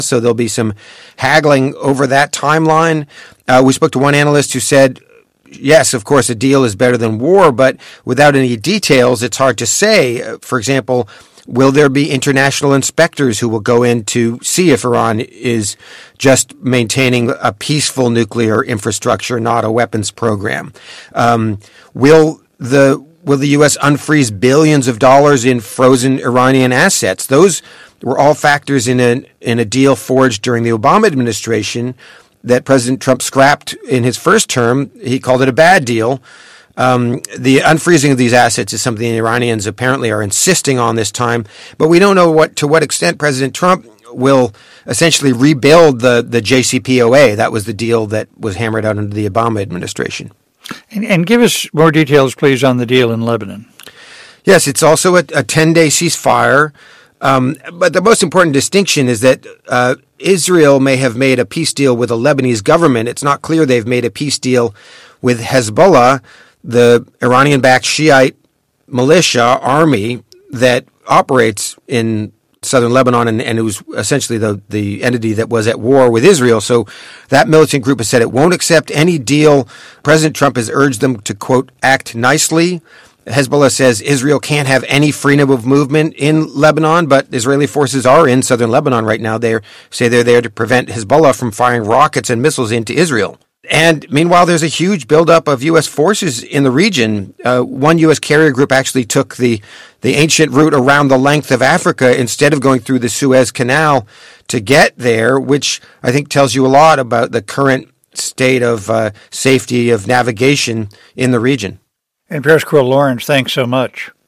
So there'll be some haggling over that timeline. We spoke to one analyst who said, yes, of course, a deal is better than war, but without any details, it's hard to say. For example, will there be international inspectors who will go in to see if Iran is just maintaining a peaceful nuclear infrastructure, not a weapons program? Will the U.S. unfreeze billions of dollars in frozen Iranian assets? Those were all factors in a deal forged during the Obama administration that President Trump scrapped in his first term. He called it a bad deal. The unfreezing of these assets is something the Iranians apparently are insisting on this time, but we don't know to what extent President Trump will essentially rebuild the JCPOA. That was the deal that was hammered out under the Obama administration. And give us more details, please, on the deal in Lebanon. Yes, it's also a 10-day ceasefire. But the most important distinction is that Israel may have made a peace deal with the Lebanese government. It's not clear they've made a peace deal with Hezbollah, the Iranian-backed Shiite militia army that operates in southern Lebanon, and it was essentially the entity that was at war with Israel. So that militant group has said it won't accept any deal. President Trump has urged them to, quote, act nicely. Hezbollah says Israel can't have any freedom of movement in Lebanon, but Israeli forces are in southern Lebanon right now. They say they're there to prevent Hezbollah from firing rockets and missiles into Israel. And meanwhile, there's a huge buildup of U.S. forces in the region. One U.S. carrier group actually took the ancient route around the length of Africa instead of going through the Suez Canal to get there, which I think tells you a lot about the current state of safety of navigation in the region. And Pearsquill Lawrence, thanks so much.